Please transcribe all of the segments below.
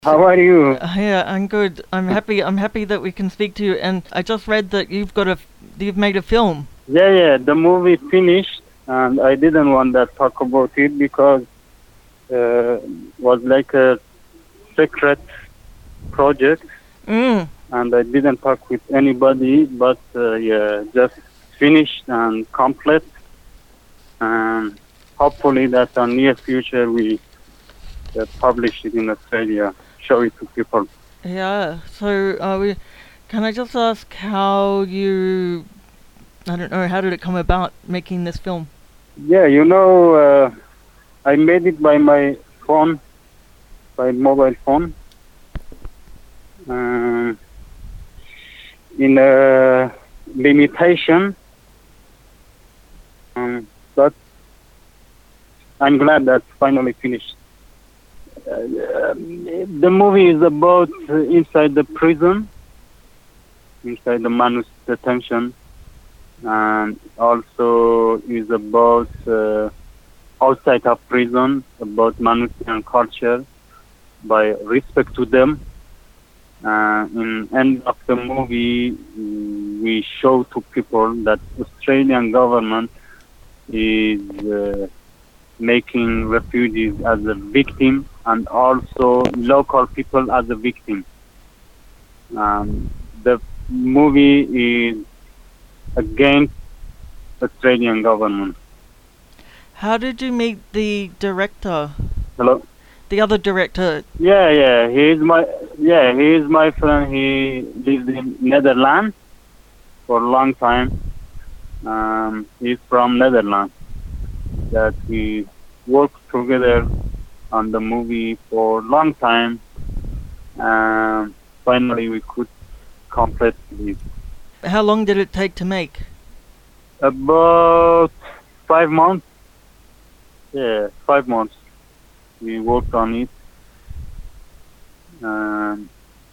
How are you? Yeah, I'm good. I'm happy. I'm happy that we can speak to you. And I just read that you've made a film. Yeah, the movie finished, and I didn't want to talk about it because was like a secret project, Mm. and I didn't talk with anybody. But yeah, just finished and complete, and hopefully that in near future we publish it in Australia, show it to people. Yeah. So, can I just ask how you? I don't know. How did it come about making this film? Yeah, I made it by my phone, by mobile phone. Uh, in a limitation, but I'm glad that's finally finished. The movie is about inside the prison, inside the Manus detention, and also is about outside of prison, about Manusian culture, by respect to them. In end of the movie, we show to people that Australian government is making refugees as a victim and also local people as a victim. The movie is against Australian government. How did you meet the director? Hello. The other director? Yeah. He is my friend. He lives in Netherlands for a long time. He's from Netherlands. That we worked together on the movie for a long time. Finally, we could complete it. How long did it take to make? About 5 months. Yeah, 5 months. We worked on it. Um,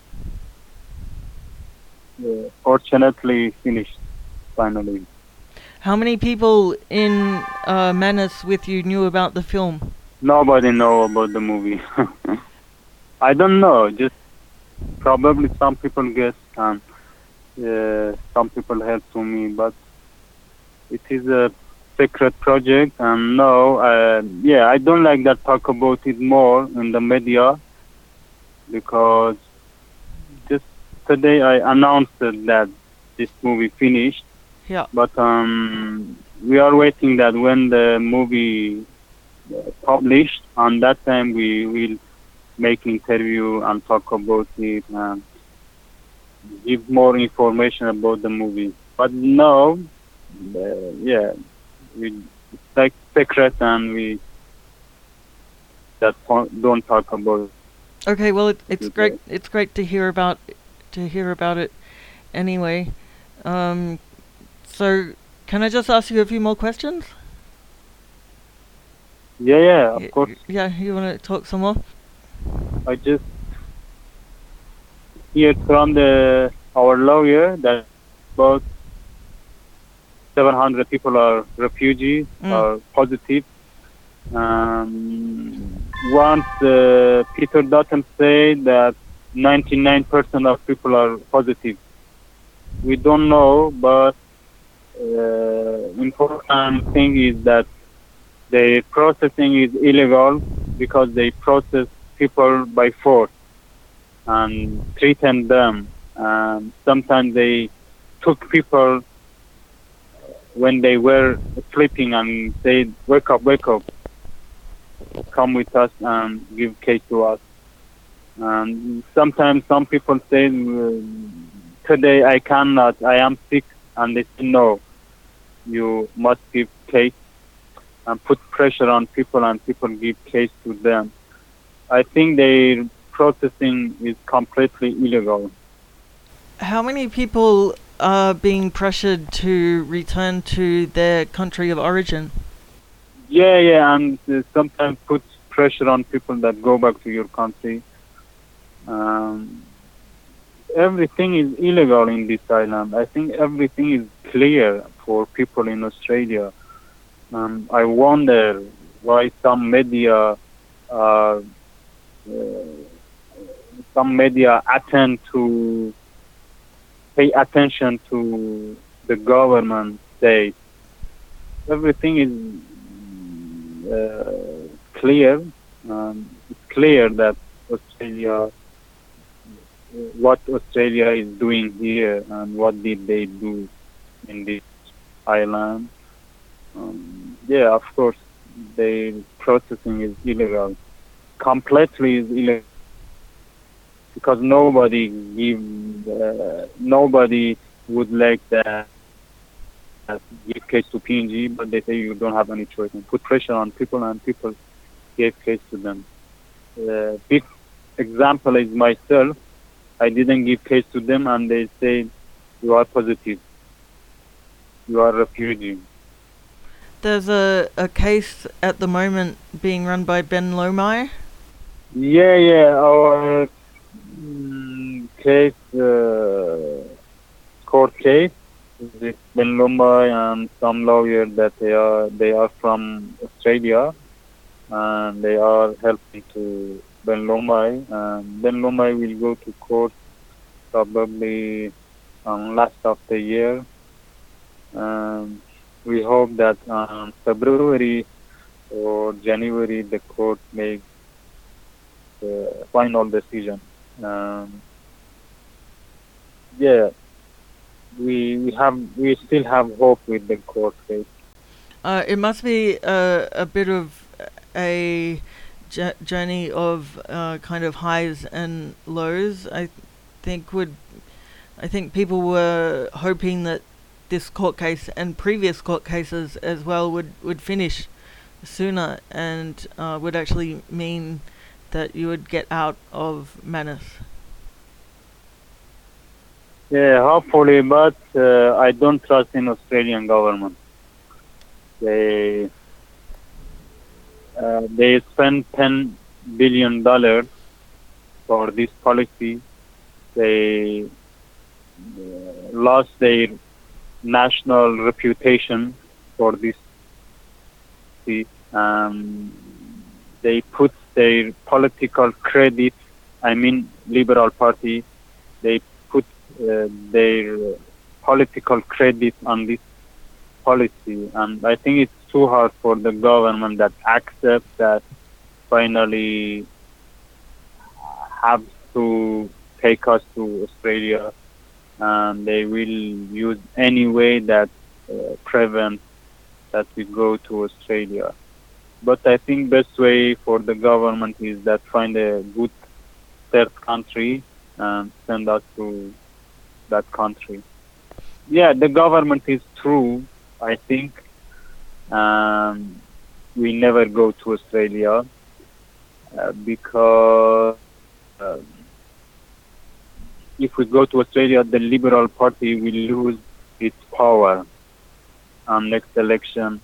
Fortunately, finished finally. How many people in Manus with you knew about the film? Nobody know about the movie. I don't know. Just probably some people guess and some people help to me, but it is a secret project. And no, I don't like that talk about it more in the media because just today I announced that this movie finished, Yeah. but we are waiting that when the movie published, on that time we will make interview and talk about it and give more information about the movie. But no, yeah, we it's like secret and we don't talk about Okay. Well, it's it. great. It's great to hear about it. Anyway, um, so can I just ask you a few more questions? Yeah, of course. Yeah. You want to talk some more? I just heard from the our lawyer that about 700 people are refugees, Mm. are positive. Once Peter Dutton said that 99% of people are positive. We don't know, but important thing is that the processing is illegal because they process people by force and threaten them. Sometimes they took people when they were sleeping and said, wake up, come with us and give case to us. And sometimes some people say, today I cannot, I am sick, and they say, no, you must give case and put pressure on people and people give case to them. I think their processing is completely illegal. How many people are being pressured to return to their country of origin? Yeah, and sometimes puts pressure on people that go back to your country. Um, Everything is illegal in this island. I think everything is clear for people in Australia. I wonder why some media are some media pay attention to the government say. Everything is clear. It's clear that what Australia is doing here and what did they do in this island. Yeah, of course, their processing is illegal. Completely is illegal because nobody would like that give case to PNG, but they say you don't have any choice and put pressure on people, and people gave case to them. Big example is myself. I didn't give case to them, and they say you are positive, you are a refugee. There's a case at the moment being run by Ben Lomai. Yeah, our case, court case, with Ben Lomai and some lawyers that they are from Australia, and they are helping to Ben Lomai. And Ben Lomai will go to court probably last of the year. We hope that February or January the court makes the final decision. Yeah, we still have hope with the court case. It must be a bit of a journey of kind of highs and lows. I think people were hoping that this court case and previous court cases as well would finish sooner and would actually mean that you would get out of Manus. Yeah, hopefully, but I don't trust in Australian government. They spent $10 billion for this policy. They lost their national reputation for this. They put their political credit, Liberal Party, they put their political credit on this policy. And I think it's too hard for the government that accepts that finally have to take us to Australia, and they will use any way that prevents that we go to Australia. But I think best way for the government is that find a good third country and send us to that country. Yeah, the government is true, I think. We never go to Australia because if we go to Australia, the Liberal Party will lose its power on next election.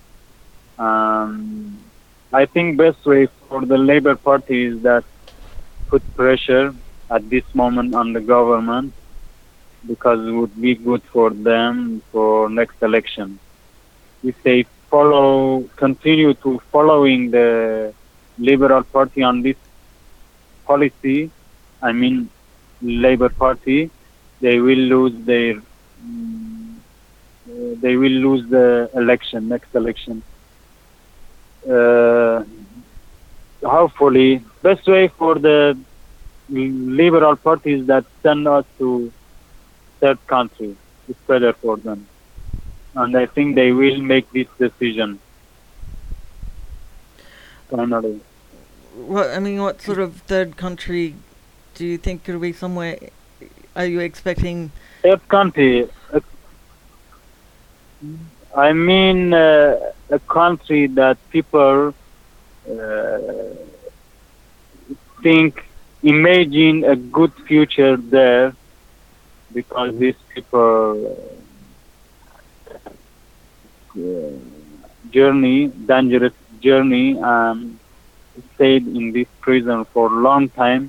I think best way for the Labour Party is that put pressure at this moment on the government, because it would be good for them for next election. If they continue to following the Liberal Party on this policy, Labour Party, they will lose the election, next election. Hopefully, best way for the Liberal Party is that send us to third country. It's better for them, and I think they will make this decision finally. What sort of third country do you think could be somewhere? Are you expecting third country? A country that people imagine a good future there, because these people dangerous journey, stayed in this prison for a long time.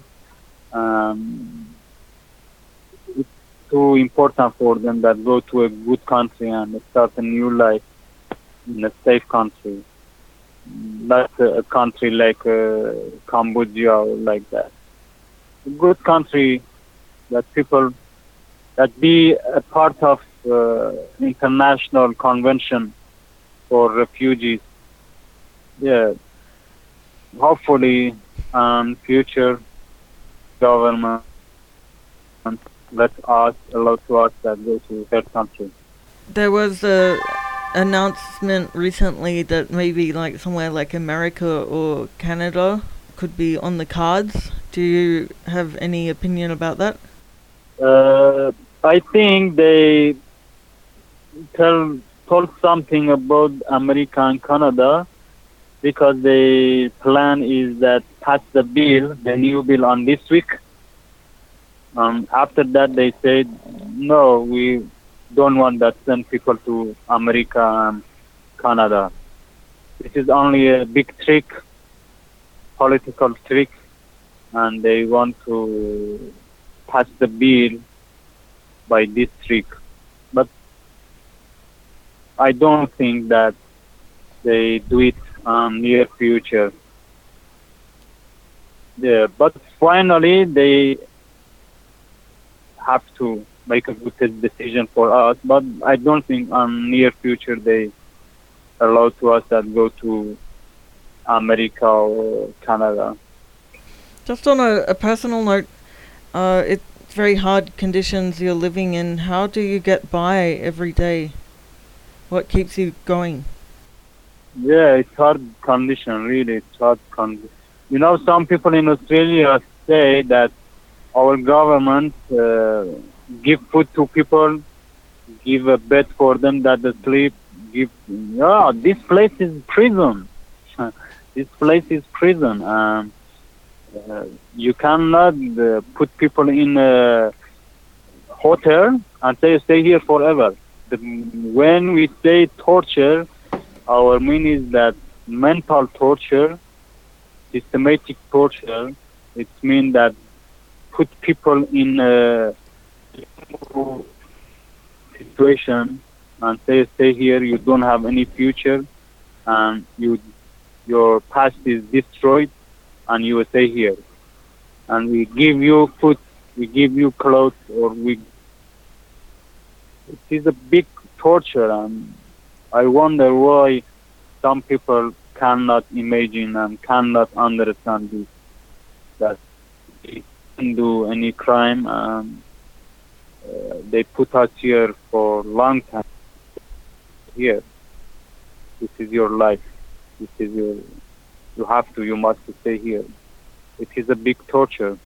It's too important for them that go to a good country and start a new life in a safe country, not a country like Cambodia or like that. good country that people that be a part of international convention for refugees. Yeah, hopefully, future government let us allow to us that go to third country. There was a announcement recently that maybe like somewhere like America or Canada could be on the cards. Do you have any opinion about that? I think they tell told something about America and Canada because the plan is that pass the bill, the new bill on this week. After that, they said no, we don't want that send people to America and Canada. This is only a big trick, political trick, and they want to pass the bill by this trick. But I don't think that they do it near future. Yeah, but finally they have to make a good decision for us. But I don't think near future they allow to us that go to America or Canada. Just on a personal note, it's very hard conditions you're living in. How do you get by every day? What keeps you going? Yeah, it's hard condition, really. It's hard condition. You know, some people in Australia say that our government give food to people, give a bed for them that they sleep, give... Yeah, this place is prison. This place is prison. You cannot put people in a hotel and say stay here forever. When we say torture, our mean is that mental torture, systematic torture. It means that put people in a situation and say stay here. You don't have any future, and your past is destroyed, and you will stay here. And we give you food, we give you clothes, or it is a big torture, and I wonder why some people cannot imagine and cannot understand this, that they didn't do any crime, and they put us here for a long time. Here, this is your life. This is you must stay here. It is a big torture.